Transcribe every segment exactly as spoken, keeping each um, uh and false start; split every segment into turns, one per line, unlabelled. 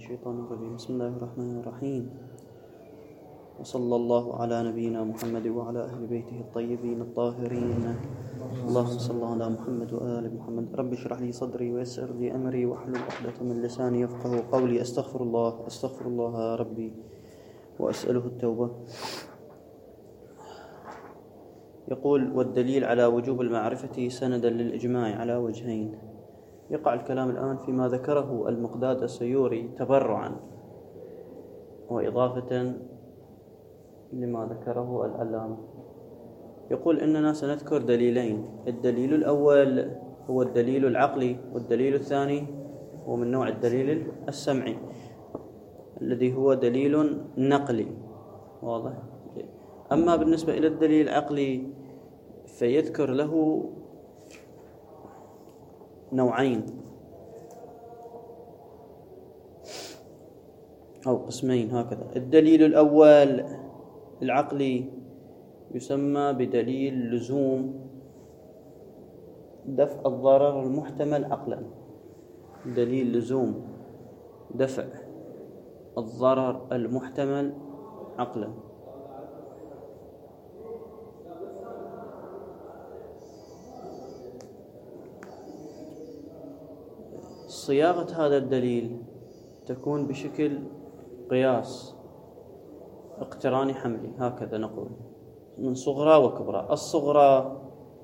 الشيطان الرجيم. بسم الله الرحمن الرحيم، وصلى الله على نبينا محمد وعلى أهل بيته الطيبين الطاهرين. اللهم صل على محمد وآل محمد. رب اشرح لي صدري ويسر لي أمري واحلل عقدة من لساني يفقه قولي. أستغفر الله أستغفر الله ربي وأسأله التوبة. يقول: والدليل على وجوب المعرفة سندا للإجماع على وجهين. يقع الكلام الآن فيما ذكره المقداد السيوري تبرعا وإضافة لما ذكره العلامة. يقول إننا سنذكر دليلين. الدليل الأول هو الدليل العقلي، والدليل الثاني هو من نوع الدليل السمعي الذي هو دليل نقلي. واضح؟ أما بالنسبة إلى الدليل العقلي فيذكر له نوعين أو قسمين هكذا. الدليل الأول العقلي يسمى بدليل لزوم دفع الضرر المحتمل عقلا. دليل لزوم دفع الضرر المحتمل عقلا. صياغة هذا الدليل تكون بشكل قياس اقتراني حملي، هكذا نقول، من صغرى وكبرى. الصغرى: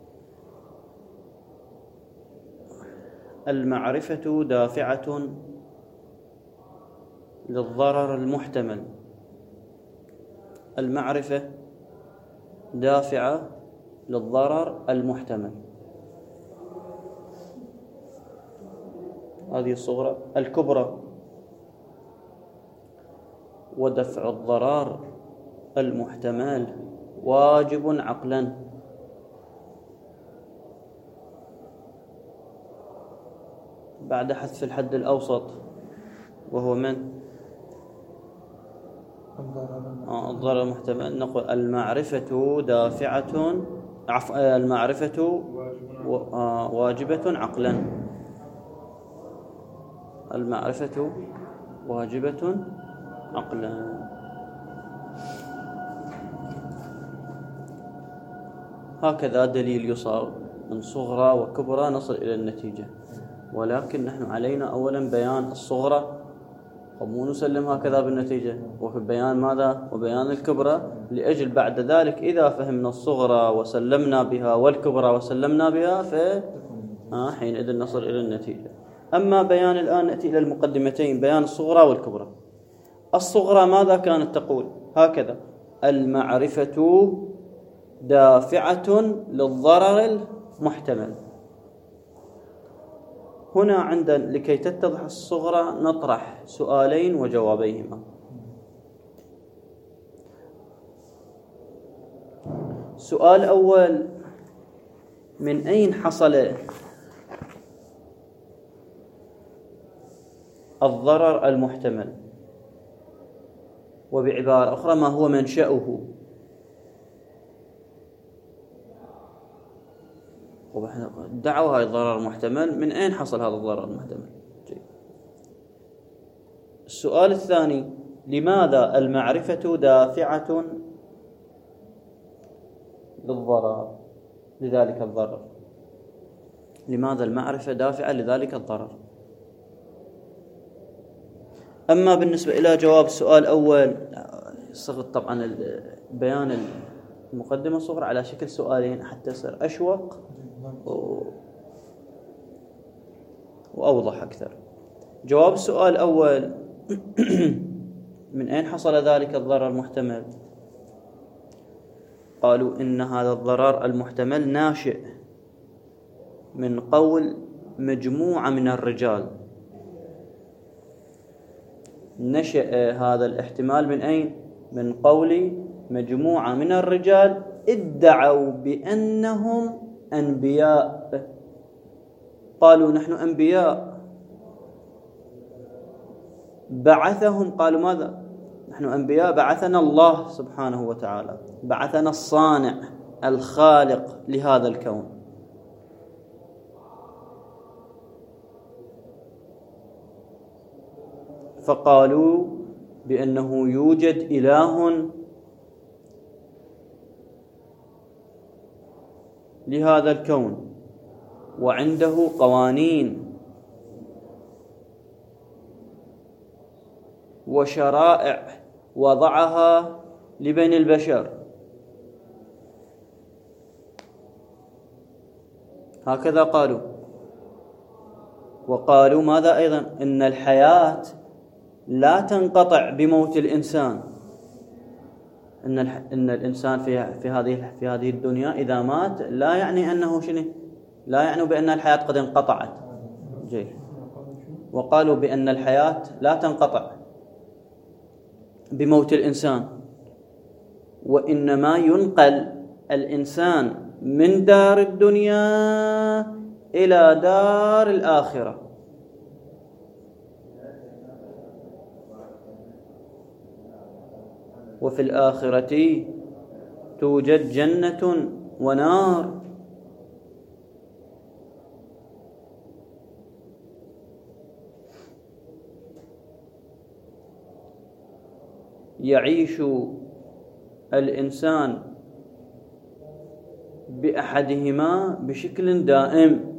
المعرفة دافعة للضرر المحتمل. المعرفة دافعة للضرر المحتمل، هذه الصغرى. الكبرى: ودفع الضرر المحتمل واجب عقلا. بعد حذف الحد الأوسط وهو من آه الضرر المحتمل نقول المعرفة دافعة عف... المعرفة و... آه واجبة عقلا. المعرفة واجبة عقلا. هكذا دليل يصاغ من صغرى وكبرى نصل إلى النتيجة، ولكن نحن علينا أولا بيان الصغرى ومو نسلم هكذا بالنتيجة، وفي بيان ماذا؟ وبيان الكبرى، لأجل بعد ذلك إذا فهمنا الصغرى وسلمنا بها والكبرى وسلمنا بها فحينئذ نصل إلى النتيجة. أما بيان الآن نأتي إلى المقدمتين، بيان الصغرى والكبرى. الصغرى ماذا كانت تقول؟ هكذا: المعرفة دافعة للضرر المحتمل. هنا عندنا لكي تتضح الصغرى نطرح سؤالين وجوابيهما. سؤال أول: من أين حصل الضرر المحتمل؟ وبعبارة أخرى: ما هو منشأه؟ دعوا هذا الضرر المحتمل، من أين حصل هذا الضرر المحتمل؟ جيد. السؤال الثاني: لماذا المعرفة دافعة للضرر لذلك الضرر؟ لماذا المعرفة دافعة لذلك الضرر؟ أما بالنسبة إلى جواب السؤال الأول، صغت طبعا بيان المقدمة الصغرى على شكل سؤالين حتى يصير أشوق وأوضح أكثر. جواب السؤال الأول: من أين حصل ذلك الضرر المحتمل؟ قالوا إن هذا الضرر المحتمل ناشئ من قول مجموعة من الرجال. نشأ هذا الاحتمال من أين؟ من قول مجموعة من الرجال ادعوا بأنهم أنبياء. قالوا نحن أنبياء. بعثهم، قالوا ماذا؟ نحن أنبياء بعثنا الله سبحانه وتعالى، بعثنا الصانع الخالق لهذا الكون. فقالوا بأنه يوجد إله لهذا الكون وعنده قوانين وشرائع وضعها لبني البشر. هكذا قالوا. وقالوا ماذا أيضا؟ إن الحياة لا تنقطع بموت الإنسان، إن إن الإنسان في في هذه في هذه الدنيا إذا مات لا يعني أنه شنو؟ لا يعني بأن الحياة قد انقطعت. جيد. وقالوا بأن الحياة لا تنقطع بموت الإنسان، وإنما ينقل الإنسان من دار الدنيا إلى دار الآخرة. وفي الآخرة توجد جنة ونار. يعيش الإنسان بأحدهما بشكل دائم،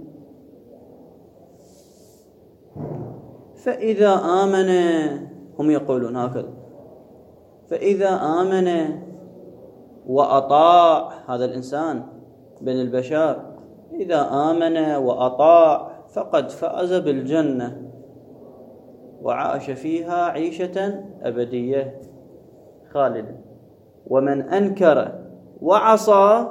فإذا آمن، هم يقولون هكذا، فإذا آمن وأطاع هذا الإنسان بين البشر، إذا آمن وأطاع فقد فاز بالجنة وعاش فيها عيشة أبدية خالدة. ومن أنكر وعصى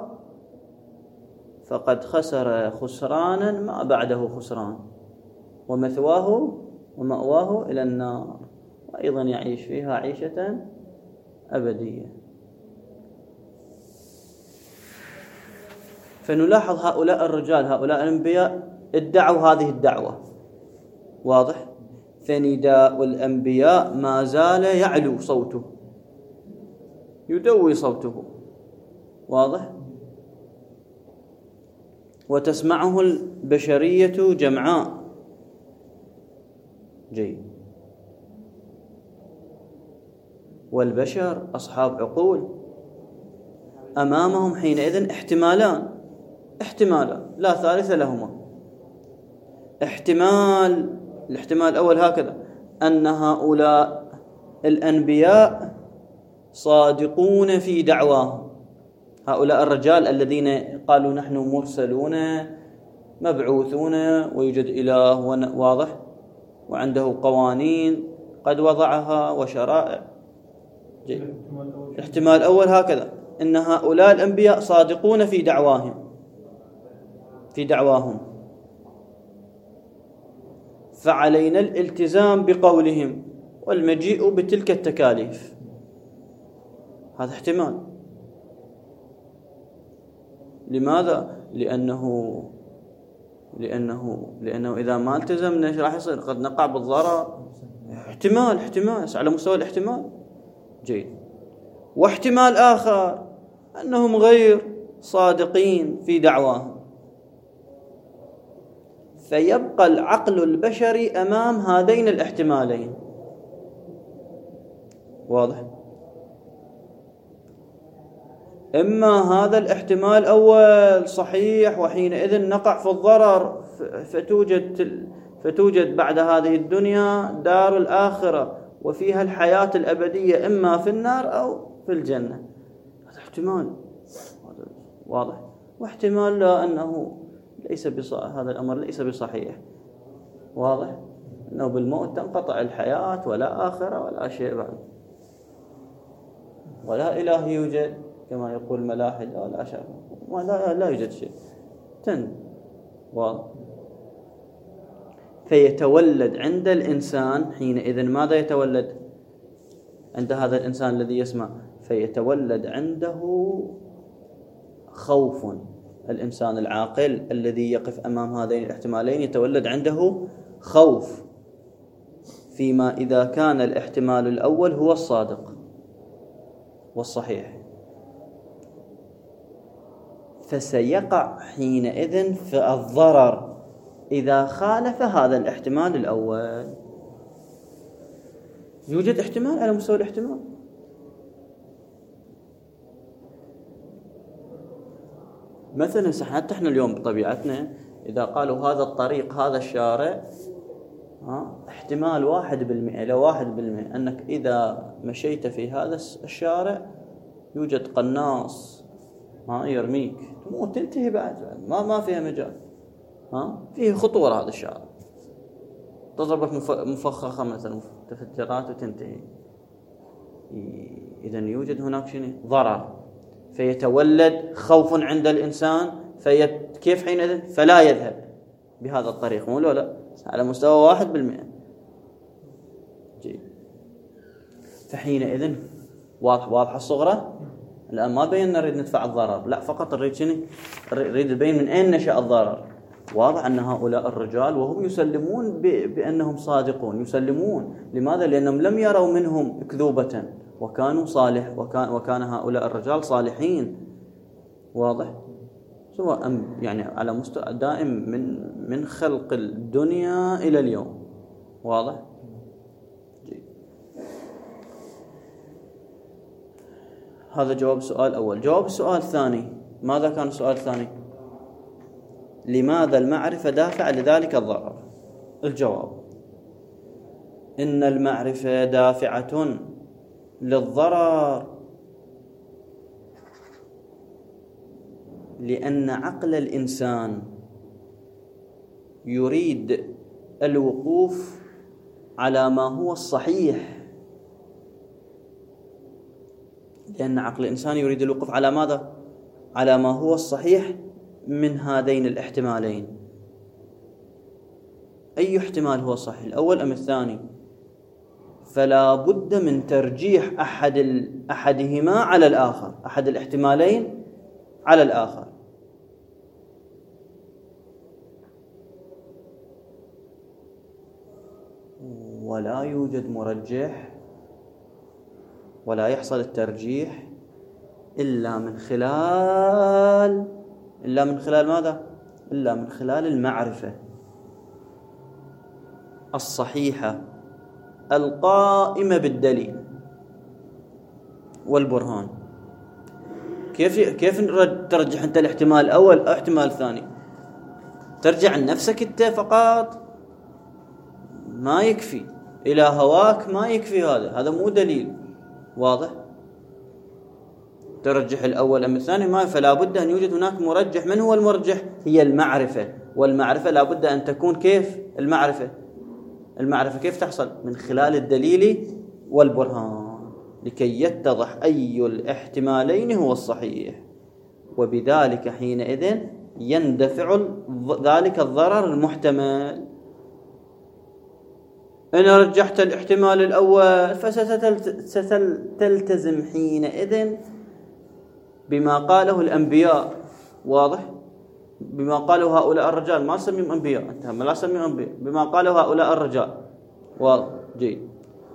فقد خسر خسرانا ما بعده خسران، ومثواه ومأواه إلى النار، وأيضا يعيش فيها عيشة أبدية. فنلاحظ هؤلاء الرجال، هؤلاء الأنبياء ادعوا هذه الدعوة، واضح؟ فنداء الأنبياء ما زال يعلو صوته، يدوي صوته، واضح؟ وتسمعه البشرية جمعاء. جيد. والبشر أصحاب عقول، أمامهم حينئذ احتمالان احتمالان لا ثالث لهما. احتمال الاحتمال الأول هكذا: أن هؤلاء الأنبياء صادقون في دعواهم، هؤلاء الرجال الذين قالوا نحن مرسلون مبعوثون ويوجد إله، واضح، وعنده قوانين قد وضعها وشرائع. جيد. الاحتمال الأول هكذا: إن هؤلاء الأنبياء صادقون في دعواهم في دعواهم فعلينا الالتزام بقولهم والمجيء بتلك التكاليف. هذا احتمال. لماذا؟ لأنه لأنه لأنه إذا ما التزمنا ايش راح يصير؟ قد نقع بالضرر. احتمال احتمال على مستوى الاحتمال. جيد. واحتمال آخر أنهم غير صادقين في دعواهم، فيبقى العقل البشري أمام هذين الاحتمالين، واضح؟ إما هذا الاحتمال الأول صحيح وحينئذ نقع في الضرر، فتوجد فتوجد بعد هذه الدنيا دار الآخرة وفيها الحياة الأبدية، إما في النار أو في الجنة. هذا احتمال واضح. واحتمال لا، أنه ليس بصحيح، هذا الأمر ليس بصحيح، واضح، أنه بالموت تنقطع الحياة ولا آخرة ولا شيء بعد، ولا إله يوجد كما يقول الملاحدة ولا شيء، ولا لا يوجد شيء، تن واضح. فيتولد عند الإنسان حينئذ ماذا يتولد عند هذا الإنسان الذي يسمع؟ فيتولد عنده خوف. الإنسان العاقل الذي يقف أمام هذين الاحتمالين يتولد عنده خوف، فيما إذا كان الاحتمال الأول هو الصادق والصحيح، فسيقع حينئذ في الضرر إذا خالف هذا الاحتمال الأول. يوجد احتمال على مستوى الاحتمال. مثلا حتى احنا اليوم بطبيعتنا إذا قالوا هذا الطريق هذا الشارع، ها احتمال واحد بالمئة إلى واحد بالمئة أنك إذا مشيت في هذا الشارع يوجد قناص ها يرميك تموت تنتهي بعد، ما ما فيها مجال، ها فيه خطورة هذا الشارع، تضربك مفخخة مثلا تفجيرات وتنتهي. إذا يوجد هناك شنو ضرر، فيتولد خوف عند الإنسان، في كيف حينئذ فلا يذهب بهذا الطريق، مو لا على مستوى واحد بالمئة. جيد. فحينئذ واضح واضح الصغرى. الآن ما بينا نريد ندفع الضرر، لا فقط نريد شنو نريد نبين من أين نشأ الضرر. واضح أن هؤلاء الرجال وهم يسلمون بأنهم صادقون، يسلمون لماذا؟ لأنهم لم يروا منهم كذوبة وكانوا صالح، وكان وكان هؤلاء الرجال صالحين. واضح، سواء يعني على مستوى دائم من من خلق الدنيا إلى اليوم. واضح. جيد. هذا جواب السؤال الأول. جواب السؤال الثاني، ماذا كان السؤال الثاني؟ لماذا المعرفة دافع لذلك الضرر؟ الجواب: إن المعرفة دافعة للضرر لأن عقل الإنسان يريد الوقوف على ما هو الصحيح. لأن عقل الإنسان يريد الوقوف على ماذا؟ على ما هو الصحيح من هذين الاحتمالين. أي احتمال هو صحيح، الأول أم الثاني؟ فلا بد من ترجيح أحد أحدهما على الآخر، أحد الاحتمالين على الآخر. ولا يوجد مرجح ولا يحصل الترجيح إلا من خلال إلا من خلال ماذا؟ إلا من خلال المعرفة الصحيحة القائمة بالدليل والبرهان. كيف كيف ترجح أنت الاحتمال الأول أو الاحتمال الثاني؟ ترجع عن نفسك أنت فقط ما يكفي، إلى هواك ما يكفي، هذا هذا مو دليل. واضح؟ ترجح الأول أم الثاني ما، فلا بد أن يوجد هناك مرجح. من هو المرجح؟ هي المعرفة، والمعرفة لا بد أن تكون كيف؟ المعرفة المعرفة كيف تحصل؟ من خلال الدليل والبرهان، لكي يتضح أي الاحتمالين هو الصحيح، وبذلك حينئذ يندفع ذلك الضرر المحتمل. إن رجحت الاحتمال الأول فستلتزم حينئذ بما قاله الأنبياء. واضح؟ بما قاله هؤلاء الرجال، ما سميهم أنبياء، أنت لا سميهم أنبياء، بما قاله هؤلاء الرجال. واضح؟ جيد.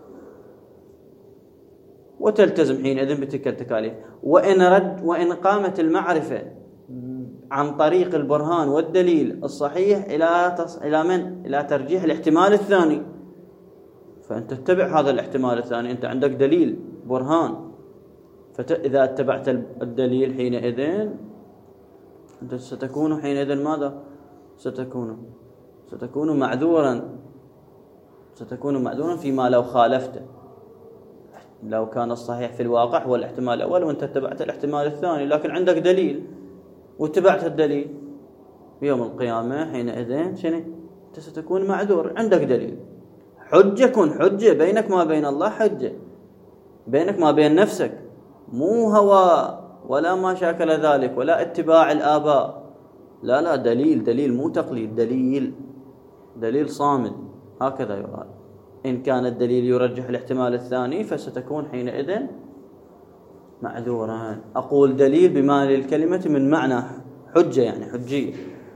وتلتزم حينئذ بتلك التكاليف. وإن رد وإن قامت المعرفة عن طريق البرهان والدليل الصحيح إلى تص... إلى من؟ إلى ترجيح الاحتمال الثاني، فأنت تتبع هذا الاحتمال الثاني، أنت عندك دليل برهان، فإذا اتبعت الدليل حينئذ أنت ستكون حينئذ ماذا؟ ستكون ستكون معذورا ستكون معذورا فيما لو خالفته، لو كان الصحيح في الواقع هو الاحتمال الأول وأنت اتبعت الاحتمال الثاني، لكن عندك دليل واتبعت الدليل، يوم القيامة حينئذ شنو؟ أنت ستكون معذور، عندك دليل، حجة كن حجة بينك ما بين الله، حجة بينك ما بين نفسك، مو هوى ولا ما شاكل ذلك ولا اتباع الآباء، لا لا، دليل دليل مو تقليد، دليل دليل صامد. هكذا يقال. إن كان الدليل يرجح الاحتمال الثاني فستكون حينئذ معذورا. أقول دليل بما للكلمة من معنى حجة، يعني حجية،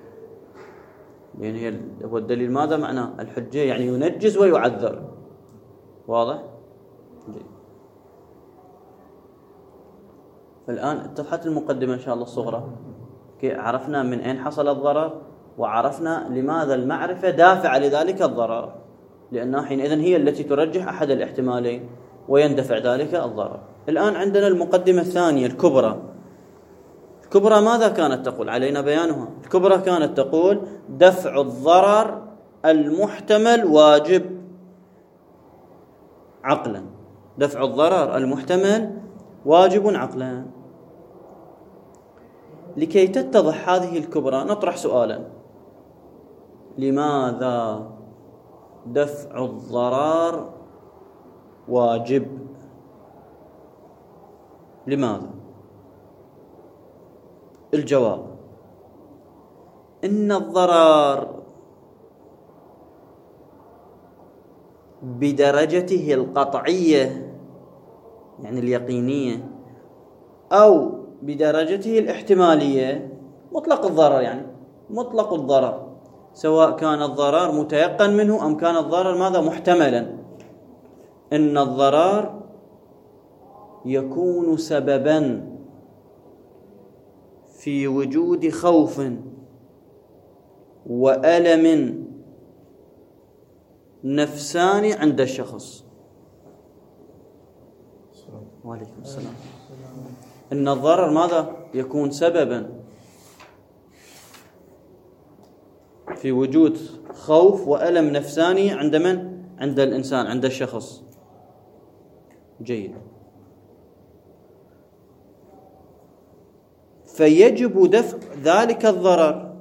يعني هو الدليل ماذا معناه؟ الحجية، يعني ينجز ويعذر. واضح؟ جيد. الآن اتضحت المقدمة إن شاء الله الصغرى، عرفنا من أين حصل الضرر، وعرفنا لماذا المعرفة دافع لذلك الضرر. لأنها حينئذ هي التي ترجح أحد الاحتمالين ويندفع ذلك الضرر. الآن عندنا المقدمة الثانية الكبرى. الكبرى ماذا كانت تقول؟ علينا بيانها. الكبرى كانت تقول دفع الضرر المحتمل واجب عقلا. دفع الضرر المحتمل واجب عقلا. لكي تتضح هذه الكبرى نطرح سؤالا: لماذا دفع الضرر واجب؟ لماذا؟ الجواب: إن الضرر بدرجته القطعية يعني اليقينية أو بدرجته الاحتمالية، مطلق الضرر يعني مطلق الضرر، سواء كان الضرر متيقن منه أم كان الضرر ماذا محتملا، إن الضرر يكون سببا في وجود خوف وألم نفساني عند الشخص. وعليكم السلام. إن الضرر ماذا يكون سببا في وجود خوف وألم نفساني عند من؟ عند الإنسان، عند الشخص. جيد. فيجب دفع ذلك الضرر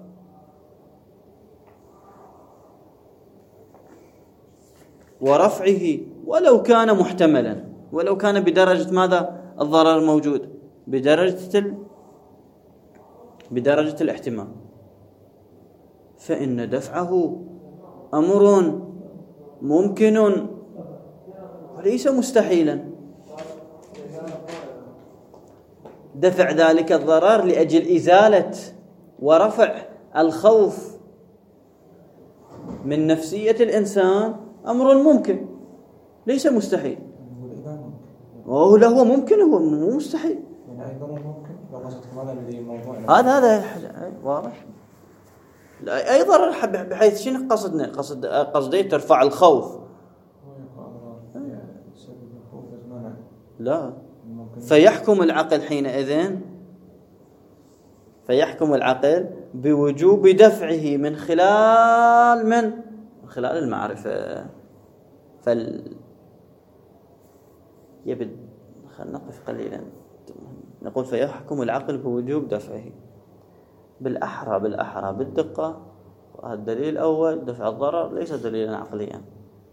ورفعه ولو كان محتملا، ولو كان بدرجة ماذا؟ الضرر موجود بدرجة ال... بدرجة الاحتمال، فإن دفعه أمر ممكن وليس مستحيلا. دفع ذلك الضرر لأجل إزالة ورفع الخوف من نفسية الإنسان أمر ممكن ليس مستحيل. وهو له ممكن، هو مو مستحيل. هذا هذا واضح. أي ضرر بحيث شنو قصدنا؟ قصد قصدي ترفع الخوف. لا، فيحكم العقل حينئذ فيحكم العقل بوجوب دفعه من خلال من؟ من خلال المعرفة. فال يبد خلينا نقف قليلا. نقول فيحكم العقل بوجوب دفعه بالأحرى بالأحرى بالدقة. الدليل الأول دفع الضرر ليس دليلا عقليا،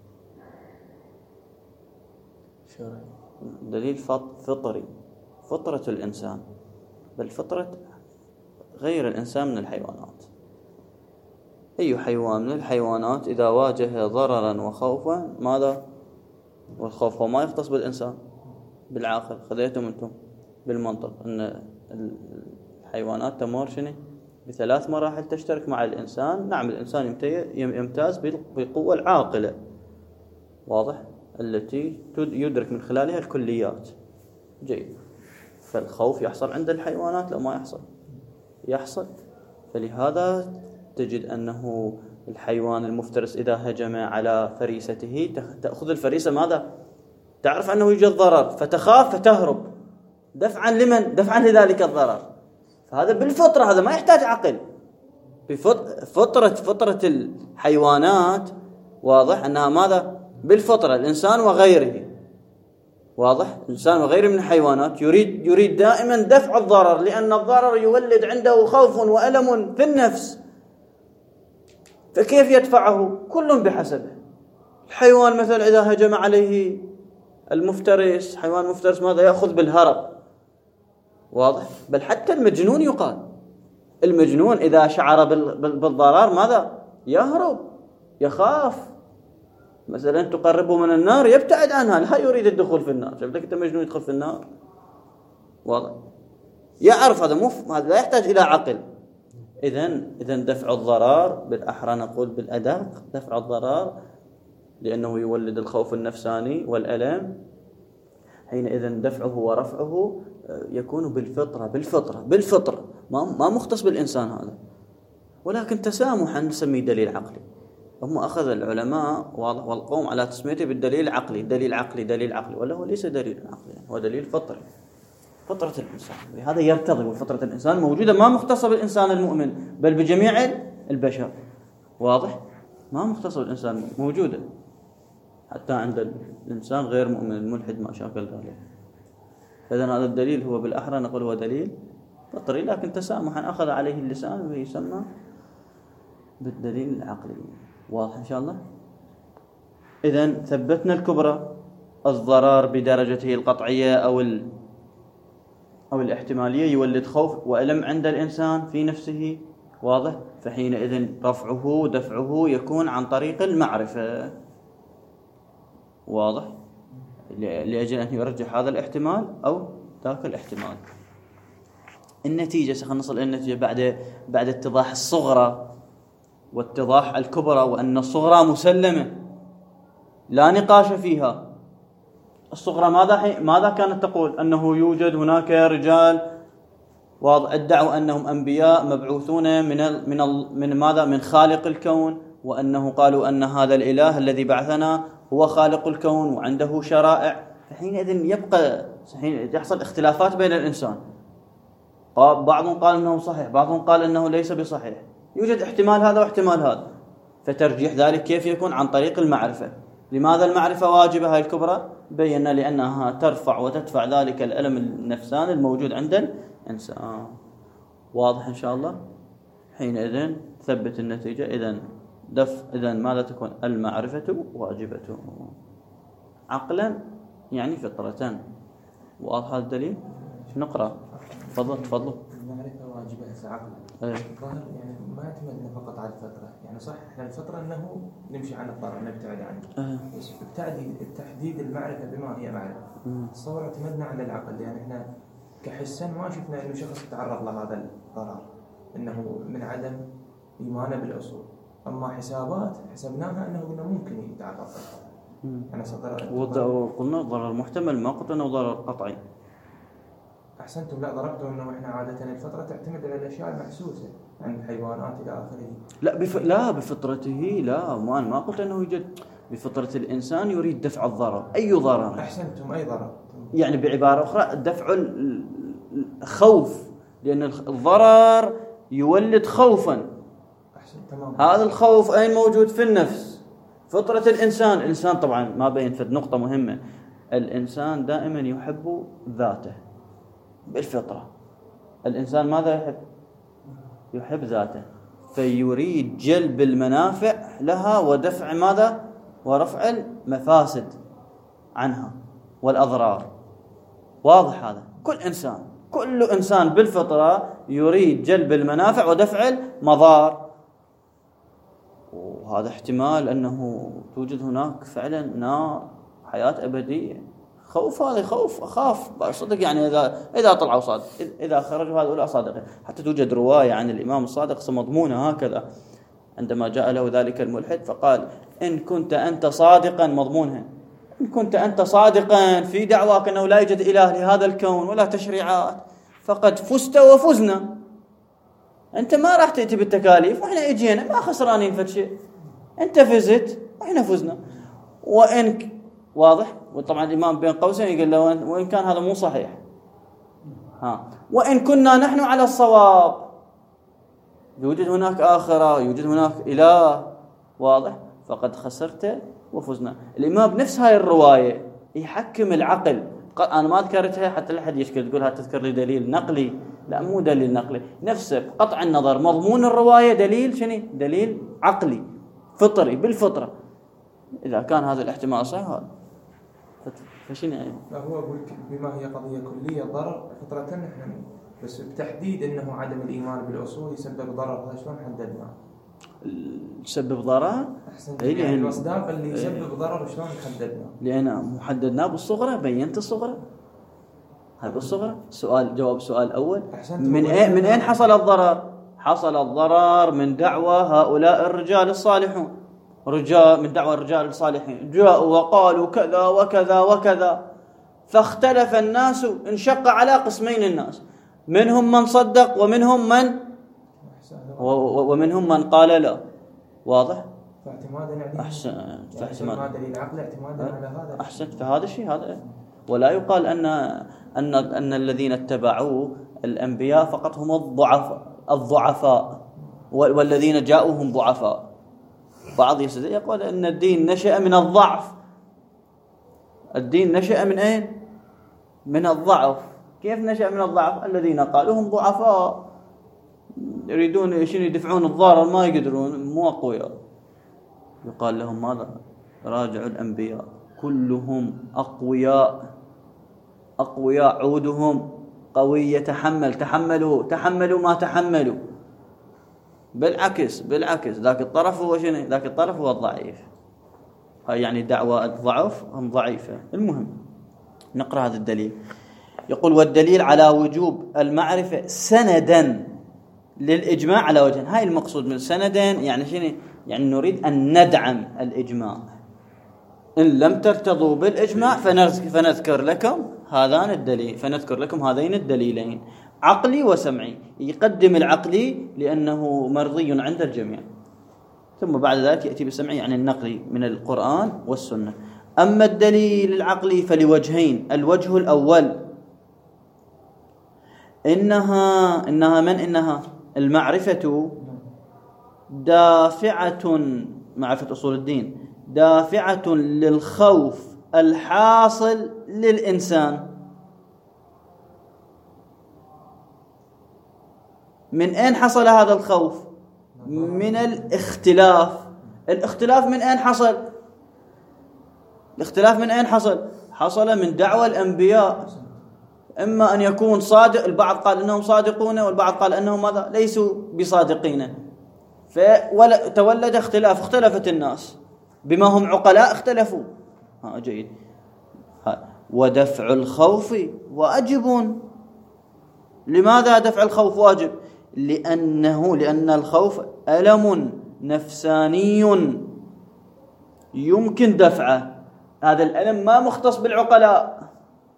دليل فطري، فطرة الإنسان، بل فطرة غير الإنسان من الحيوانات. أي حيوان من الحيوانات إذا واجه ضررا وخوفا ماذا؟ والخوف هو ما يختص بالإنسان، بالعاقل. خذيتم أنتم بالمنطق أن الحيوانات تمر شنو؟ بثلاث مراحل تشترك مع الإنسان. نعم، الإنسان يمتاز بالقوة العاقلة، واضح، التي يدرك من خلالها الكليات. جيد. فالخوف يحصل عند الحيوانات لو ما يحصل؟ يحصل. فلهذا تجد أنه الحيوان المفترس إذا هجم على فريسته تأخذ الفريسة ماذا؟ تعرف أنه يوجد ضرر فتخاف فتهرب دفعا لمن؟ دفعا لذلك الضرر. فهذا بالفطرة، هذا ما يحتاج عقل. بفطرة فطرة الحيوانات، واضح أنها ماذا؟ بالفطرة. الإنسان وغيره، واضح، الإنسان وغيره من الحيوانات يريد يريد دائما دفع الضرر، لأن الضرر يولد عنده خوف وألم في النفس. فكيف يدفعه؟ كل بحسبه. الحيوان مثلا إذا هجم عليه المفترس، حيوان مفترس، ماذا؟ يأخذ بالهرب، واضح. بل حتى المجنون يقال، المجنون إذا شعر بالضرر ماذا؟ يهرب، يخاف. مثلا تقربه من النار يبتعد عنها، لا يريد الدخول في النار. شفتك أنت مجنون يدخل في النار، واضح، يعرف هذا، مو هذا لا يحتاج إلى عقل. إذن إذن دفع الضرر بالأحرى نقول بالأدق دفع الضرر، لأنه يولد الخوف النفساني والألم. حينئذ دفعه ورفعه يكون بالفطرة بالفطرة بالفطرة، ما ما مختص بالإنسان هذا، ولكن تسامحا نسميه دليل عقلي. هم أخذ العلماء واضح والقوم على تسميته بالدليل العقلي، دليل عقلي دليل عقلي، ولا هو ليس دليل عقلي، هو دليل فطري، فطرة الإنسان. لهذا يرتضي، وفطرة الإنسان موجودة، ما مختصة بالإنسان المؤمن بل بجميع البشر، واضح؟ ما مختصة بالإنسان، موجودة حتى عند الإنسان غير مؤمن الملحد ما شاكل ذلك. إذن هذا الدليل هو بالأحرى نقول هو دليل فطري، لكن تسامحا أخذ عليه اللسان ويسمى بالدليل العقلي. واضح إن شاء الله؟ إذن ثبتنا الكبرى، الضرر بدرجته القطعية أو ال أو الاحتمالية يولد خوف وألم عند الإنسان في نفسه، واضح؟ فحينئذ رفعه ودفعه يكون عن طريق المعرفة، واضح؟ لأجل أن يرجح هذا الاحتمال أو ذاك الاحتمال. النتيجة سخن نصل النتيجة بعد بعد اتضاح الصغرى واتضاح الكبرى، وأن الصغرى مسلمة لا نقاش فيها. الصغرى ماذا ماذا كانت تقول؟ أنه يوجد هناك رجال واضح ادعوا أنهم أنبياء مبعوثون من ال من ال من ماذا؟ من خالق الكون، وأنه قالوا أن هذا الإله الذي بعثنا هو خالق الكون وعنده شرائع. فحينئذ يبقى حين يحصل اختلافات بين الإنسان، بعضهم قال أنه صحيح، بعضهم قال أنه ليس بصحيح، يوجد احتمال هذا واحتمال هذا. فترجيح ذلك كيف يكون؟ عن طريق المعرفة. لماذا المعرفة واجبة هاي الكبرى؟ بينا لأنها ترفع وتدفع ذلك الألم النفساني الموجود عند الإنسان. واضح إن شاء الله؟ حينئذ ثبت النتيجة. إذن دف إذن ماذا تكون؟ المعرفة واجبة عقلا يعني فطرة. واضح هذا الدليل؟ نقرأ. تفضل تفضل.
المعرفة واجبة عقلا.
أيه.
الظاهر يعني ما اعتمدنا فقط على الفطرة، يعني صح احنا الفطرة انه نمشي عن الضرر نبتعد عنه.
أيه.
بس التعديد التحديد المعرفة بما هي معرفة. تصور اعتمدنا على العقل، يعني احنا كحسن ما شفنا انه شخص يتعرض لهذا الضرر، انه من عدم ايمانه بالاصول. اما حسابات حسبناها انه انه ممكن يتعرض لها. انا صدر
وقلنا ضرر محتمل، ما قلنا ضرر قطعي.
احسنتم. لا ضربتوا انه احنا عاده الفطره تعتمد على الاشياء المحسوسه عن الحيوانات الى اخره.
لا بف... لا بفطرته، لا ما ما قلت انه يوجد بفطره الانسان يريد دفع الضرر. اي ضرر؟
احسنتم. اي ضرر؟
يعني بعباره اخرى دفع الخوف، لان الضرر يولد خوفا.
احسن تمام.
هذا الخوف اين موجود؟ في النفس. فطره الانسان، الانسان طبعا ما بين فد نقطه مهمه، الانسان دائما يحب ذاته بالفطرة. الإنسان ماذا يحب؟ يحب ذاته، فيريد جلب المنافع لها ودفع ماذا؟ ورفع المفاسد عنها والأضرار. واضح هذا؟ كل إنسان كل إنسان بالفطرة يريد جلب المنافع ودفع المضار. وهذا احتمال أنه توجد هناك فعلا نار حياة أبدية. خوف، هذا خوف، أخاف صدق، يعني إذا إذا طلعوا صادق، إذا خرجوا هؤلاء صادقين. حتى توجد رواية عن الإمام الصادق مضمونة هكذا، عندما جاء له ذلك الملحد فقال: إن كنت أنت صادقا، مضمونها، إن كنت أنت صادقا في دعواك أنه لا يوجد إله لهذا الكون ولا تشريعات، فقد فزت وفزنا. أنت ما راح تأتي بالتكاليف وإحنا إجينا، ما خسرانين فد شيء، أنت فزت وإحنا فزنا. وإن واضح. وطبعا الإمام بين قوسين يقول له: وإن كان هذا مو صحيح، ها وإن كنا نحن على الصواب، يوجد هناك آخرة، يوجد هناك إله، واضح، فقد خسرت وفزنا. الإمام بنفس هاي الرواية يحكم العقل. أنا ما ذكرتها حتى لا أحد يشكل تقول: ها تذكر لي دليل نقلي. لا، مو دليل نقلي، نفسه قطع النظر مضمون الرواية دليل شنو؟ دليل عقلي فطري بالفطرة. إذا كان هذا الاحتمال صحيح هذا فشنو يعني؟
لا، هو أقول بما هي قضية كلية ضرر فطرة نحن، بس بتحديد أنه عدم الإيمان بالأصول يسبب ضرر. هذا شلون حددناه؟
يسبب ضرر؟
أحسن. يعني المصداق اللي يسبب ضرر شلون حددناه؟
لأن محددناه بالصغرى، بينت الصغرى. هاي بالصغرى. سؤال جواب سؤال أول. من أين من أين حصل الضرر؟ حصل الضرر من دعوى هؤلاء الرجال الصالحون، رجال من دعوى الرجال الصالحين جاءوا وقالوا كذا وكذا وكذا، فاختلف الناس، انشق على قسمين الناس، منهم من صدق ومنهم من ومنهم من قال لا. واضح؟
فاعتمادا يعني
أحسن
فاعتمادا ما دليل عقلي اعتمادا على هذا.
أحسنت. فهذا الشيء هذا، ولا يقال أن أن أن الذين اتبعوا الأنبياء فقط هم الضعفاء الضعفاء والذين جاءوهم ضعفاء. بعض يستدل يقول أن الدين نشأ من الضعف. الدين نشأ من أين؟ من الضعف. كيف نشأ من الضعف؟ الذين قالوا هم ضعفاء يريدون شنو يدفعون الضرر ما يقدرون، مو أقوياء. يقال لهم ماذا؟ راجعوا الأنبياء كلهم أقوياء أقوياء عودهم قوي يتحمل تحملوا تحملوا ما تحملوا. بالعكس بالعكس ذاك الطرف هو شنو؟ ذاك الطرف هو الضعيف. هاي يعني دعوة الضعف هم ضعيفة. المهم نقرأ هذا الدليل. يقول والدليل على وجوب المعرفة سندا للإجماع على وجه. هاي المقصود من سندا يعني شنو؟ يعني نريد أن ندعم الإجماع. إن لم ترتضوا بالإجماع فنذكر لكم هذان الدليل فنذكر لكم هذين الدليلين عقلي وسمعي. يقدم العقلي لأنه مرضي عند الجميع، ثم بعد ذلك يأتي بالسمعي يعني النقلي من القرآن والسنة. أما الدليل العقلي فلوجهين. الوجه الأول إنها إنها من إنها المعرفة دافعة، معرفة أصول الدين دافعة للخوف الحاصل للإنسان. من أين حصل هذا الخوف؟ من الاختلاف. الاختلاف من أين حصل؟ الاختلاف من أين حصل؟ حصل من دعوى الأنبياء. إما أن يكون صادق، البعض قال أنهم صادقون والبعض قال أنهم ماذا؟ ليسوا بصادقين. فتولد اختلاف، اختلفت الناس بما هم عقلاء اختلفوا. ها جيد. ها. ودفع الخوف واجب. لماذا دفع الخوف واجب؟ لأنه لأن الخوف ألم نفساني يمكن دفعه. هذا الألم ما مختص بالعقلاء،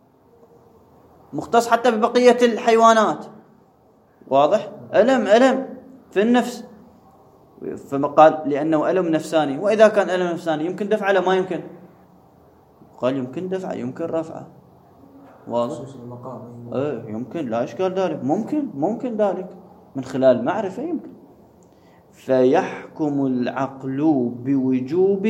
مختص حتى ببقية الحيوانات. واضح؟ ألم ألم في النفس. فما قال لأنه ألم نفساني. وإذا كان ألم نفساني يمكن دفعه لا ما يمكن؟ قال يمكن دفعه يمكن رفعه. واضح؟ ايه يمكن لا إشكال ذلك. ممكن ممكن ذلك من خلال معرفة يمكن. فيحكم العقل بوجوب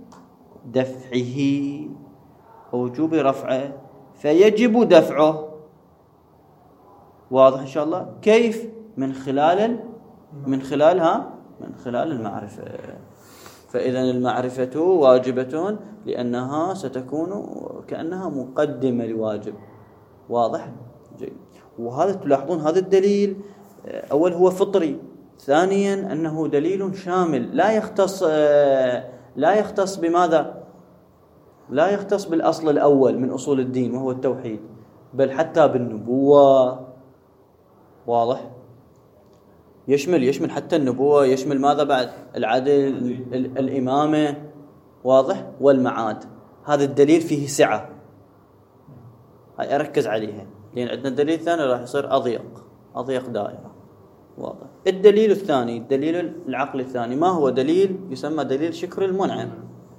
دفعه ووجوب رفعه فيجب دفعه. واضح إن شاء الله؟ كيف؟ من خلال من خلالها من خلال المعرفة. فإذا المعرفة واجبة لأنها ستكون كأنها مقدمة لواجب. واضح؟ جيد. وهذا تلاحظون هذا الدليل أول هو فطري، ثانيا أنه دليل شامل لا يختص لا يختص بماذا؟ لا يختص بالأصل الأول من أصول الدين وهو التوحيد، بل حتى بالنبوة. واضح؟ يشمل يشمل حتى النبوة، يشمل ماذا بعد؟ العدل، الإمامة. واضح؟ والمعاد. هذا الدليل فيه سعة، هاي أركز عليها لأن عندنا الدليل الثاني راح يصير أضيق أضيق دائرة. واضح؟ الدليل الثاني الدليل العقل الثاني ما هو؟ دليل يسمى دليل شكر المنعم،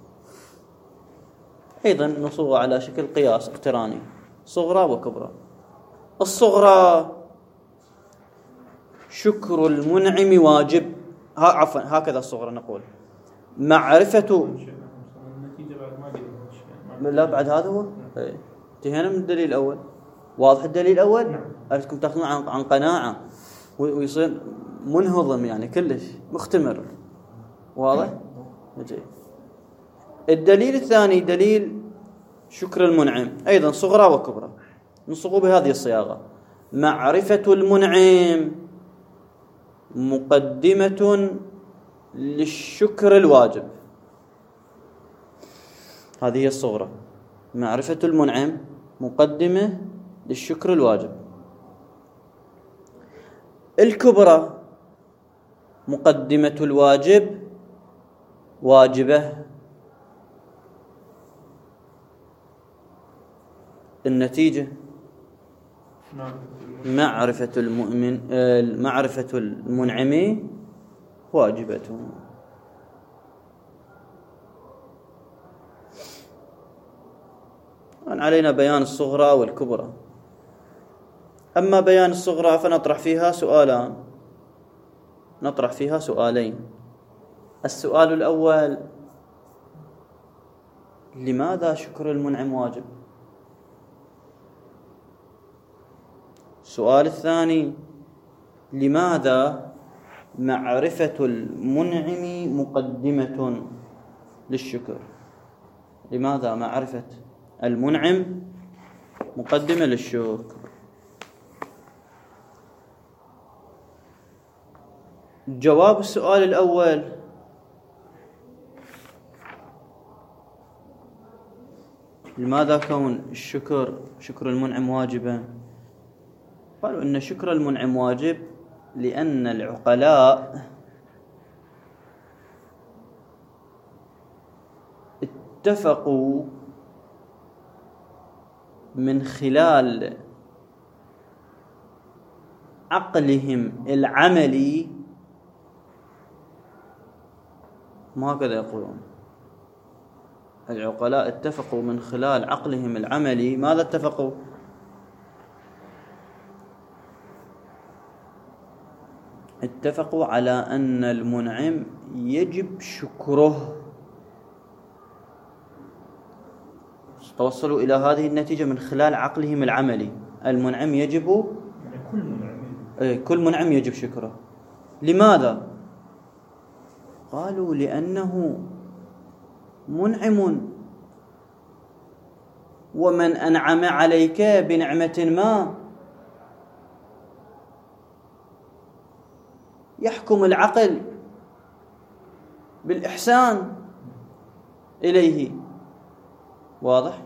أيضا نصوغ على شكل قياس اقتراني صغرى وكبرى. الصغرى شكر المنعم واجب. ها عفوا هكذا الصغرى نقول معرفة. لا بعد هذا هو انتهينا من الدليل الأول. واضح الدليل الأول؟ أردكم تأخذون عن عن قناعة ويصير منهضم يعني كلش مختمر. واضح؟ جيد. الدليل الثاني دليل شكر المنعم أيضا صغرى وكبرى، نصوغ بهذه الصياغة. معرفة المنعم مقدمة للشكر الواجب. هذه هي الصغرى. معرفة المنعم مقدمة للشكر الواجب. الكبرى مقدمة الواجب واجبة. النتيجة معرفة المؤمن معرفة المنعم واجبة. الآن علينا بيان الصغرى والكبرى. أما بيان الصغرى فنطرح فيها سؤالان، نطرح فيها سؤالين. السؤال الأول: لماذا شكر المنعم واجب؟ السؤال الثاني: لماذا معرفة المنعم مقدمة للشكر؟ لماذا معرفة المنعم مقدمة للشكر؟ جواب السؤال الأول: لماذا كون الشكر شكر المنعم واجبا؟ قالوا إن شكر المنعم واجب لأن العقلاء اتفقوا من خلال عقلهم العملي، ما هكذا يقولون، العقلاء اتفقوا من خلال عقلهم العملي. ماذا اتفقوا؟ اتفقوا على أن المنعم يجب شكره. توصلوا إلى هذه النتيجة من خلال عقلهم العملي. المنعم يجب،
كل منعم
كل منعم يجب شكره. لماذا؟ قالوا لأنه منعم، ومن أنعم عليك بنعمة ما يحكم العقل بالإحسان إليه. واضح؟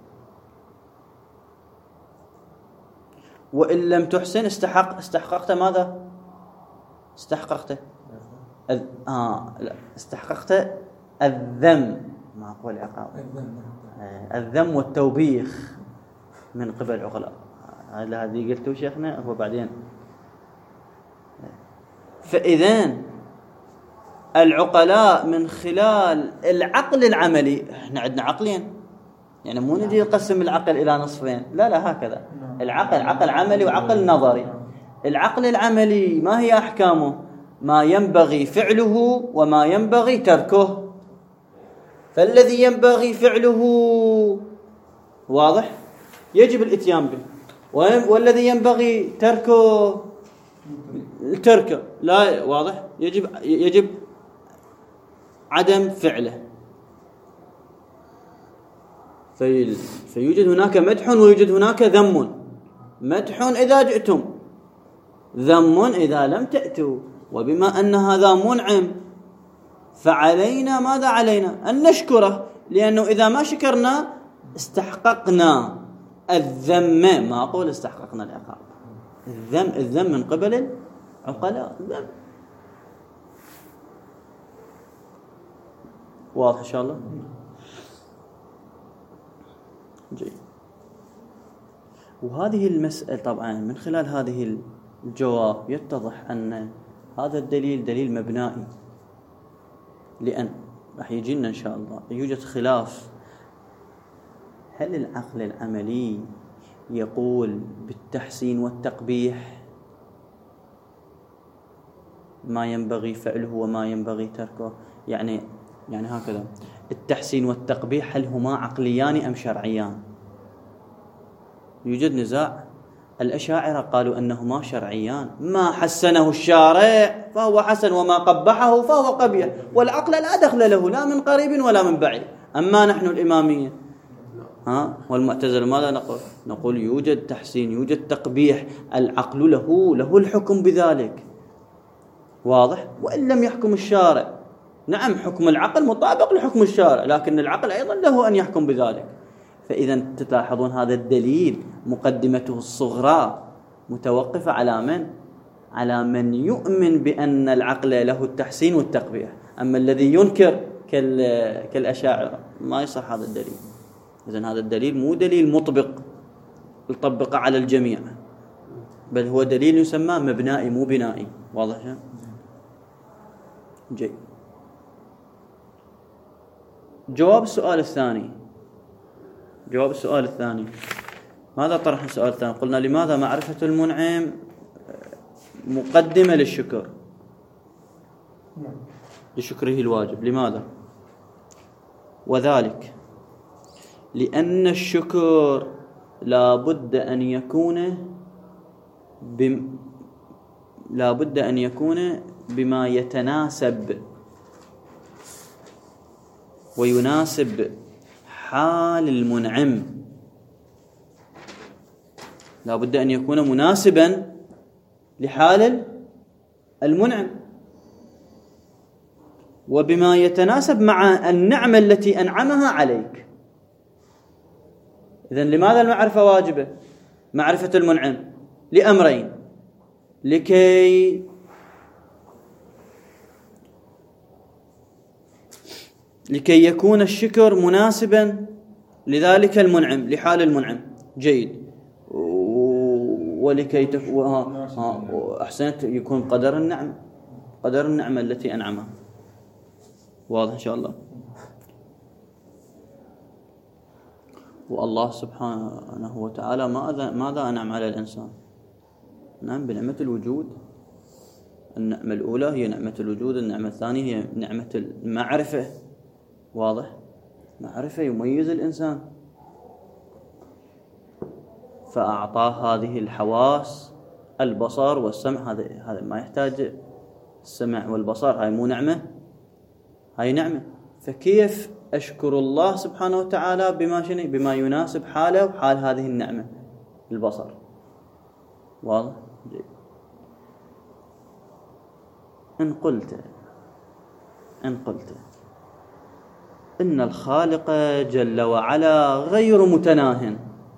وإن لم تحسن استحق استحققت ماذا؟ استحققت أذ... آه لا استحققت الذم، ما أقول عقاب، الذم والتوبيخ من قبل العقلاء. هذا هذه قلته شيخنا هو بعدين. فإذن العقلاء من خلال العقل العملي، احنا عندنا عقلين، يعني مو نجي نقسم العقل إلى نصفين، لا لا هكذا. العقل عقل عملي وعقل نظري. العقل العملي ما هي أحكامه؟ ما ينبغي فعله وما ينبغي تركه. فالذي ينبغي فعله واضح يجب الاتيان به، والذي ينبغي تركه تركه لا واضح يجب يجب عدم فعله. في فيوجد هناك مدح ويوجد هناك ذم. مدح إذا جئتم، ذم إذا لم تأتوا. وبما أن هذا منعم فعلينا ماذا علينا؟ أن نشكره، لأنه إذا ما شكرنا استحققنا الذم، ما أقول استحققنا العقاب. الذم الذم من قبل العقلاء. الذم واضح إن شاء الله؟ جيد. وهذه المسألة طبعا من خلال هذه الجواب يتضح أن هذا الدليل دليل مبنائي، لأن راح يجينا إن شاء الله يوجد خلاف. هل العقل العملي يقول بالتحسين والتقبيح ما ينبغي فعله وما ينبغي تركه؟ يعني يعني هكذا التحسين والتقبيح هل هما عقليان أم شرعيان؟ يوجد نزاع. الأشاعرة قالوا أنهما شرعيان، ما حسنه الشارع فهو حسن وما قبحه فهو قبيح، والعقل لا دخل له لا من قريب ولا من بعيد. أما نحن الإمامية ها والمعتزلة ماذا نقول؟ نقول يوجد تحسين يوجد تقبيح، العقل له له الحكم بذلك. واضح؟ وإن لم يحكم الشارع، نعم حكم العقل مطابق لحكم الشارع، لكن العقل أيضا له أن يحكم بذلك. فإذا تلاحظون هذا الدليل مقدمته الصغرى متوقفة على من؟ على من يؤمن بأن العقل له التحسين والتقبيح. أما الذي ينكر كالأشاعرة ما يصح هذا الدليل. إذن هذا الدليل مو دليل مطبق يطبق على الجميع، بل هو دليل يسمى مبنائي مو بنائي. واضح؟ جيد. جواب السؤال الثاني: جواب السؤال الثاني. ماذا طرح السؤال الثاني؟ قلنا لماذا معرفة المنعم مقدمة للشكر، لشكره الواجب؟ لماذا؟ وذلك لأن الشكر لا بد أن يكون بم لا بد أن يكون بما يتناسب ويناسب حال المنعم. لا بد أن يكون مناسبا لحال المنعم وبما يتناسب مع النعمة التي أنعمها عليك. إذن لماذا المعرفة واجبة؟ معرفة المنعم لأمرين: لكي لكي يكون الشكر مناسبا لذلك المنعم، لحال المنعم، جيد، ولكي تكون أحسنت يكون قدر النعم، قدر النعمة التي أنعمها. واضح إن شاء الله؟ والله سبحانه وتعالى ماذا ماذا أنعم على الإنسان؟ نعم بنعمة الوجود. النعمة الأولى هي نعمة الوجود، النعمة الثانية هي نعمة المعرفة. واضح؟ معرفة يميز الإنسان، فأعطاه هذه الحواس، البصر والسمع. هذا هذا ما يحتاج السمع والبصر، هاي مو نعمة؟ هاي نعمة. فكيف أشكر الله سبحانه وتعالى بما شنو؟ بما يناسب حاله وحال هذه النعمة، البصر. واضح؟ جيد. إن قلت إن قلت إن الخالق جل وعلا غير متناه،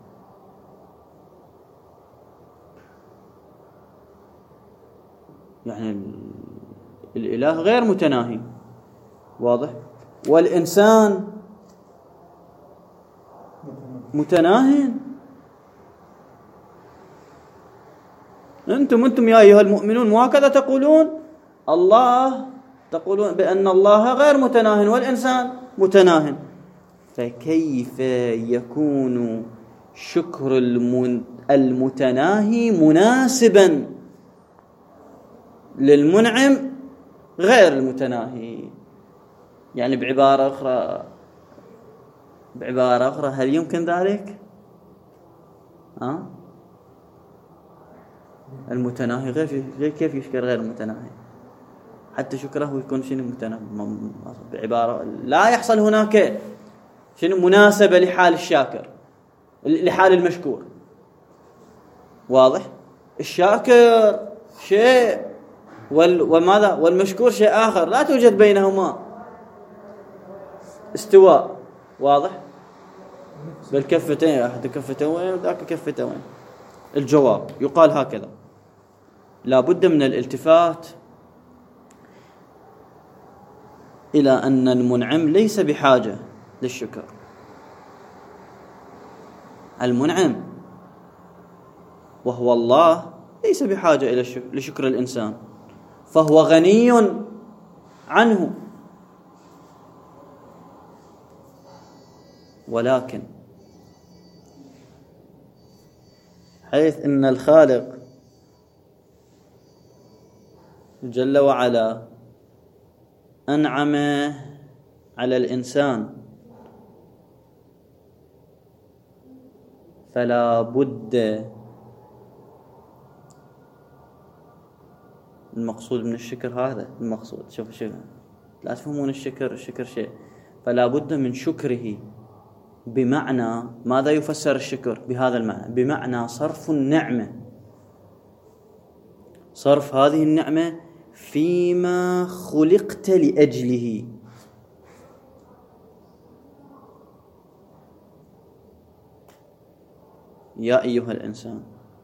يعني الإله غير متناهي، واضح، والإنسان متناه. أنتم أنتم يا أيها المؤمنون مو هكذا تقولون؟ الله تقولون بأن الله غير متناه والإنسان متناه، فكيف يكون شكر المتناهي مناسبا للمنعم غير المتناهي؟ يعني بعبارة أخرى بعبارة أخرى هل يمكن ذلك؟ ها؟ المتناهي غير، كيف يشكر غير المتناهي؟ حتى شكره يكون شنو متناهي؟ بعبارة لا يحصل هناك شنو مناسبة لحال الشاكر، لحال المشكور. واضح؟ الشاكر شيء وماذا والمشكور شيء آخر، لا توجد بينهما استواء. واضح؟ بالكفتين، أحد كفته وين وذاك كفته وين. الجواب يقال هكذا: لا بد من الالتفات إلى أن المنعم ليس بحاجة للشكر. المنعم وهو الله ليس بحاجة إلى لشكر الإنسان، فهو غني عنه. ولكن حيث إن الخالق جل وعلا أنعم على الإنسان، فلا بد المقصود من الشكر هذا المقصود. شوف شوف لا تفهمون الشكر الشكر شيء، فلا بد من شكره بمعنى ماذا يفسر الشكر بهذا المعنى؟ بمعنى صرف النعمة، صرف هذه النعمة فيما خلقت لأجله. يا أيها الإنسان،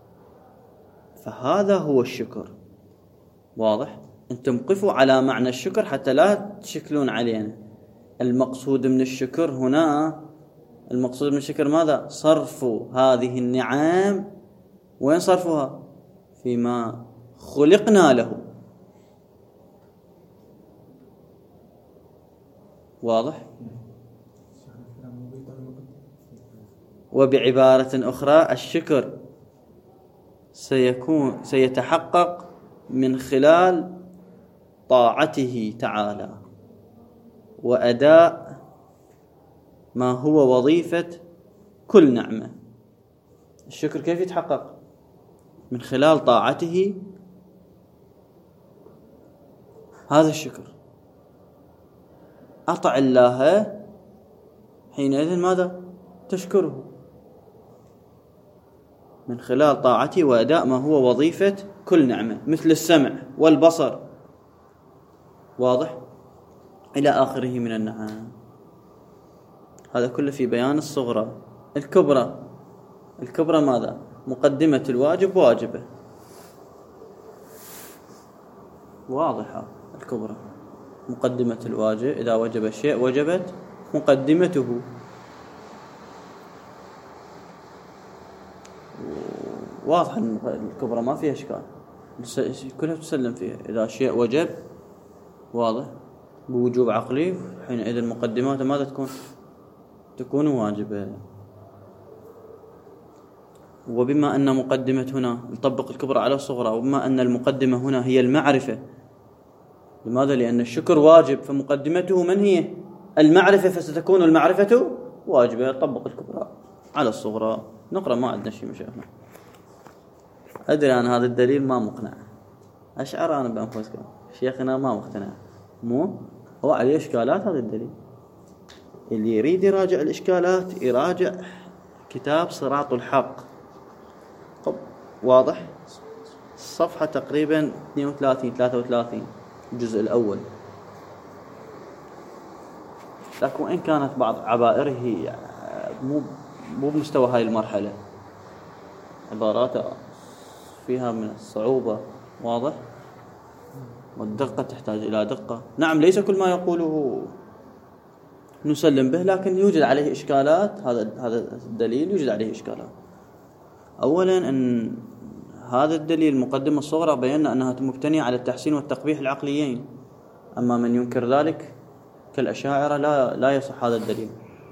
فهذا هو الشكر. واضح؟ أنتم قفوا على معنى الشكر حتى لا تشكلون علينا. المقصود من الشكر هنا، المقصود من الشكر ماذا؟ صرف هذه النعم. وين صرفها؟ فيما خلقنا له. واضح؟ وبعبارة أخرى الشكر سيكون سيتحقق من خلال طاعته تعالى وأداء ما هو وظيفة كل نعمة. الشكر كيف يتحقق؟ من خلال طاعته. هذا الشكر أطع الله حينئذ ماذا؟ تشكره من خلال طاعته وأداء ما هو وظيفة كل نعمة، مثل السمع والبصر، واضح؟ إلى آخره من النعم. هذا كله في بيان الصغرى. الكبرى، الكبرى ماذا؟ مقدمة الواجب واجبة، واضحة. الكبرى مقدمة الواجب، إذا وجب الشيء وجبت مقدمته. واضح أن الكبرى ما فيها إشكال، كلها تسلم فيها. إذا شيء وجب واضح بوجوب عقلي، حينئذ المقدمات ماذا تكون؟ تكون واجبة. وبما أن مقدمة هنا نطبق الكبرى على الصغرى، وبما أن المقدمة هنا هي المعرفة. لماذا؟ لأن الشكر واجب، فمقدمته من هي؟ المعرفة، فستكون المعرفة واجبة. طبق الكبرى على الصغرى. نقرأ، ما عندنا شيء مشاهدنا. أدري أن هذا الدليل ما مقنع، أشعر أنا بأنفسكم شيخنا ما مقتنع، مو هو عليه إشكالات. هذا الدليل اللي يريد يراجع الإشكالات يراجع كتاب صراط الحق، واضح؟ صفحة تقريبا اثنين وثلاثين ثلاثة وثلاثين الجزء الأول. لكن وإن كانت بعض عبائره مو مو بمستوى هاي المرحلة، عباراته فيها من الصعوبة، واضح؟ والدقة تحتاج إلى دقة. نعم، ليس كل ما يقوله نسلم به، لكن يوجد عليه إشكالات. هذا هذا الدليل يوجد عليه إشكالات. أولا أن هذا الدليل المقدمة الصغرى بينا أنها مبتنية على التحسين والتقبيح العقليين. أما من ينكر ذلك كالأشاعرة لا لا يصح هذا الدليل.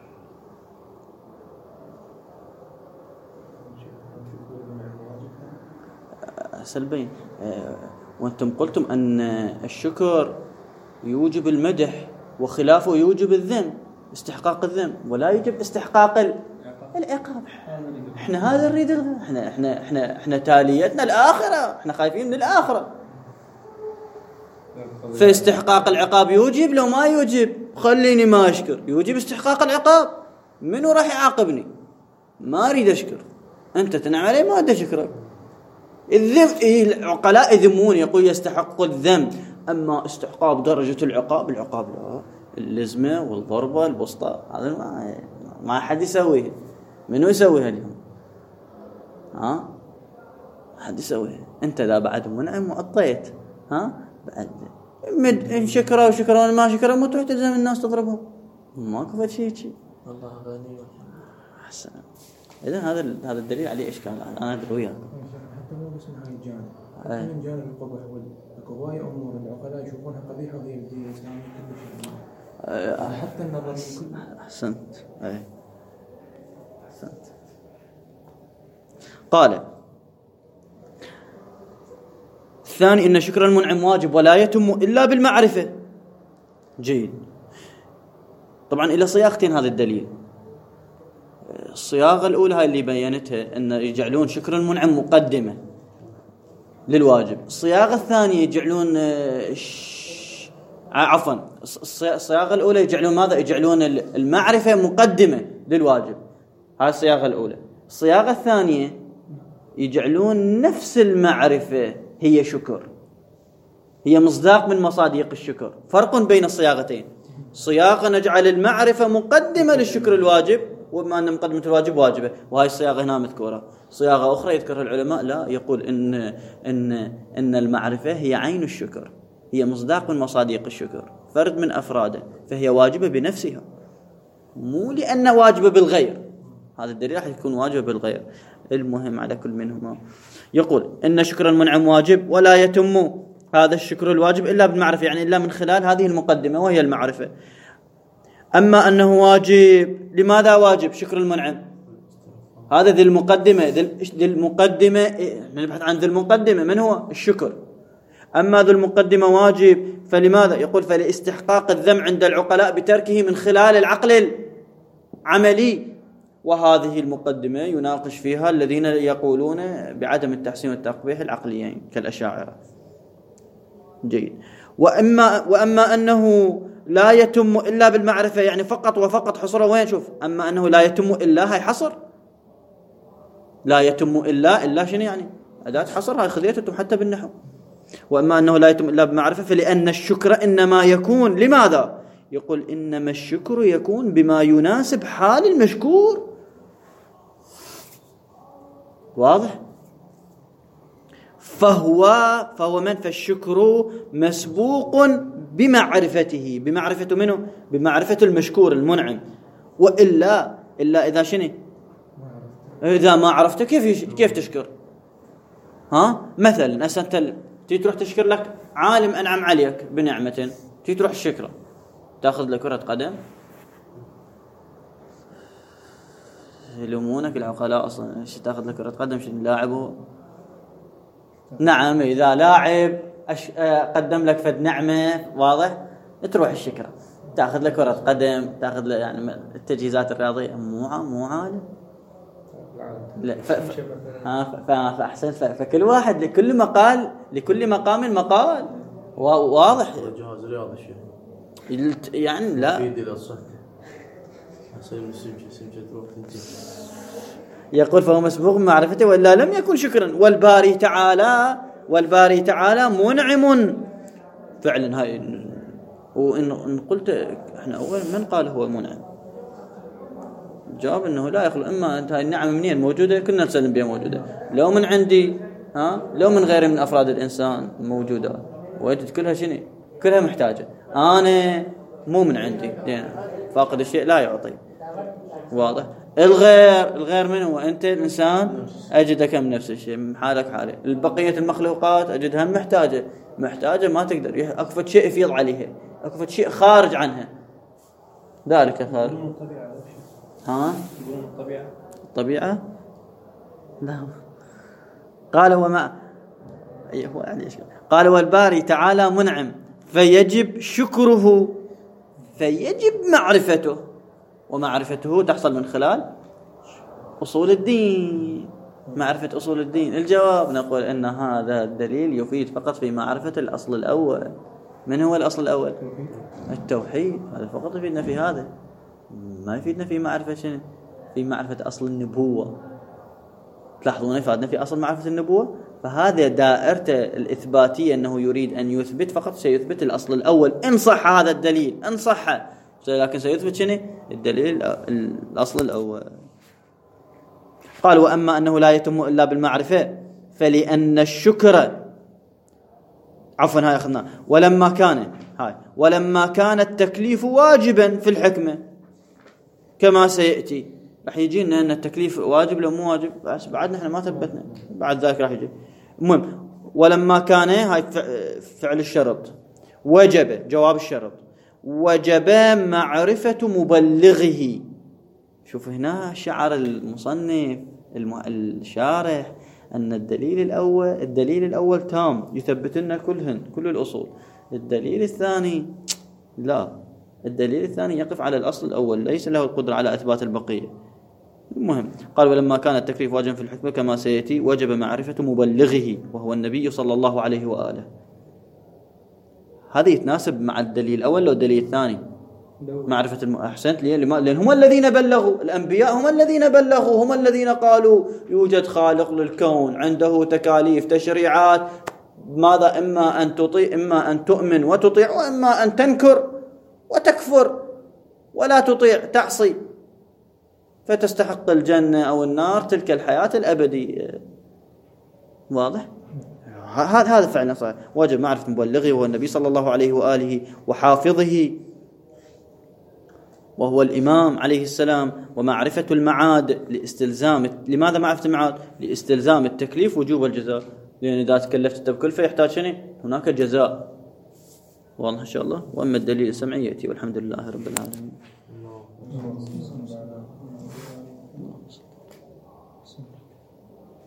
سلبين. وأنتم قلتم أن الشكر يوجب المدح وخلافه يوجب الذم، استحقاق الذم، ولا يجب استحقاق العقاب. احنا هذا نريد، احنا احنا احنا احنا تاليتنا الآخرة، احنا خايفين من الآخرة. فاستحقاق العقاب يوجب لو ما يوجب خليني ما أشكر، يوجب استحقاق العقاب. منو راح يعاقبني؟ ما أريد أشكر. أنت تنعم علي ما أريد أشكرك. الذم، العقلاء يذمون، يقول يستحق الذم. أما استحقاق درجة العقاب، العقاب لا، اللزمة والضربة البسطة هذا ما ما حد يسويه. منو يسويها اليوم؟ ها؟ حد يسويها. أنت ذا بعد منعم وأطيت، ها؟ بعد مد إن شكروا وشكروا ما شكروا ما تروح تلزم الناس تضربهم. ماكو شيء شيء.
والله غني.
حسن. إذا هذا هذا الدليل عليه إشكال. أنا أدري وياك.
حتى مو بس من هاي الجانب، حتى من جانب القبح والهواية أمور العقلاء يشوفونها قبيحة وهي الدين الإسلامي كل شيء. أه حتى النظر.
أحسنت. أي. أحسنت. قال الثاني إن شكر المنعم واجب ولا يتم إلا بالمعرفة. جيد. طبعا إلى صياغتين هذا الدليل. الصياغة الأولى هاي اللي بينتها أن يجعلون شكر المنعم مقدمة للواجب. الصياغة الثانية يجعلون ش... عفوا الصياغة الأولى يجعلون ماذا؟ يجعلون المعرفة مقدمة للواجب. هاي الصياغة الأولى. الصياغة الثانية يجعلون نفس المعرفة هي شكر، هي مصداق من مصادق الشكر. فرق بين الصياغتين. صياغة نجعل المعرفة مقدمة للشكر الواجب، وبما أن مقدمة الواجب واجبة، وهي الصياغة هنا مذكورة. صياغة أخرى يذكرها العلماء لا، يقول إن إن إن المعرفة هي عين الشكر، هي مصداق من مصادق الشكر، فرد من أفراده، فهي واجبة بنفسها، مو لأن واجبة بالغير. هذا الدليل راح يكون واجبة بالغير. المهم على كل منهما يقول إن شكر المنعم واجب ولا يتم هذا الشكر الواجب إلا بالمعرفة، يعني إلا من خلال هذه المقدمة وهي المعرفة. أما أنه واجب، لماذا واجب شكر المنعم؟ هذا ذي المقدمة، ذي المقدمة نبحث عن ذي المقدمة من هو؟ الشكر. أما ذو المقدمة واجب فلماذا؟ يقول فلاستحقاق الذم عند العقلاء بتركه من خلال العقل العملي. وهذه المقدمة يناقش فيها الذين يقولون بعدم التحسين والتقبيح العقليين كالأشاعرة. جيد. وأما, وأما أنه لا يتم إلا بالمعرفة، يعني فقط وفقط حصره وين؟ شوف، أما أنه لا يتم إلا، هاي حصر، لا يتم إلا، إلا شنو يعني؟ أداة حصر، هاي خذيتهم حتى بالنحو. وأما أنه لا يتم إلا بمعرفة فلأن الشكر إنما يكون، لماذا؟ يقول إنما الشكر يكون بما يناسب حال المشكور. واضح؟ فهو فهو من؟ فالشكر مسبوق بمعرفته. بمعرفة منه؟ بمعرفة المشكور المنعم. وإلا إلا إذا شنو؟ إذا ما عرفته كيف كيف تشكر؟ ها؟ مثلا أنت تي تروح تشكر لك عالم أنعم عليك بنعمة، تي تروح الشكره، تأخذ لك كرة قدم. يلومونك العقلاء أصلا، ايش تأخذ لك كرة قدم؟ شنو لاعبه؟ نعم، إذا لاعب أش... قدم لك فد نعمة، واضح، تروح الشكرة، تأخذ لك كرة قدم، تأخذ لك يعني التجهيزات الرياضية. مو مو عالم. لا ف... ف... ها ف... فأحسن ف... فكل واحد لكل مقال، لكل مقام مقال. و... واضح.
جهاز رياضي شيء
يعني لا
يفيد إلى الصحة. أحسن سمجة سمجة تروح تنتهي.
يقول فهو مسبوق بمعرفته وإلا لم يكن شكرا. والباري تعالى والباري تعالى منعم فعلا. هاي وإن قلت احنا أول من قال هو منعم؟ جواب انه لا يخلو. اما انت هاي النعم منين موجوده؟ كنا نسلم بها موجوده، لو من عندي ها لو من غيري من افراد الانسان موجوده، وجدت كلها شنو؟ كلها محتاجه. انا مو من عندي، يعني فاقد الشيء لا يعطي. واضح؟ الغير الغير من هو؟ انت الانسان اجدك من نفس الشيء، حالك حالي. البقيه المخلوقات اجدها محتاجه محتاجه ما تقدر، اكفت شيء يفيض عليها، اكفت شيء خارج عنها، ذلك خارج. ها؟ الطبيعة الطبيعة لا. قال وما هو يعني إيش؟ قال والباري تعالى منعم فيجب شكره، فيجب معرفته، ومعرفته تحصل من خلال أصول الدين. معرفة أصول الدين. الجواب نقول إن هذا الدليل يفيد فقط في معرفة الأصل الأول. من هو الأصل الأول؟ التوحيد. هذا فقط يفيدنا في هذا، ما يفيدنا في معرفة شنو؟ في معرفة أصل النبوة. تلاحظون يفادنا في أصل معرفة النبوة. فهذا دائرته الإثباتية، أنه يريد أن يثبت فقط سيثبت الأصل الأول إن صح هذا الدليل، إن صح، لكن سيثبت شنو؟ الدليل الأصل الأول. قال وأما أنه لا يتم إلا بالمعرفة فلأن الشكر عفوا هاي أخذنا ولما كان هاي ولما كان التكليف واجبا في الحكمة كما سيأتي. راح يجينا أن التكليف واجب لو مو واجب، بس بعد نحن ما ثبتنا، بعد ذلك راح يجي. المهم ولما كان هاي فعل الشرط وجب، جواب الشرط وجب معرفة مبلغه. شوف هنا شعر المصنف الشارح أن الدليل الأول الدليل الأول تام يثبت لنا كلهن كل الأصول. الدليل الثاني لا، الدليل الثاني يقف على الأصل الأول، ليس له القدرة على إثبات البقية. المهم قال ولما كان التكليف واجبا في الحكمة كما سيأتي وجب معرفة مبلغه وهو النبي صلى الله عليه وآله. هذا يتناسب مع الدليل الأول لو الدليل الثاني معرفة الم... أحسنت لي، لأن هم الذين بلغوا، الأنبياء هم الذين بلغوا، هم الذين قالوا يوجد خالق للكون عنده تكاليف تشريعات، ماذا؟ إما أن تطيع، إما أن تؤمن وتطيع، وإما أن تنكر وتكفر ولا تطيع تعصي فتستحق الجنة أو النار، تلك الحياة الأبدية. واضح؟ هذا هذا فعلا صحيح. واجب معرفة مبلغه وهو النبي صلى الله عليه وآله وحافظه وهو الإمام عليه السلام، ومعرفة المعاد لاستلزام. لماذا معرفة المعاد؟ لاستلزام التكليف وجوب الجزاء، لأن إذا تكلفت بكلفة يحتاج شنو؟ هناك جزاء. والله إن شاء الله. وأما الدليل السمعي يأتي، والحمد لله رب العالمين.
بسم الله.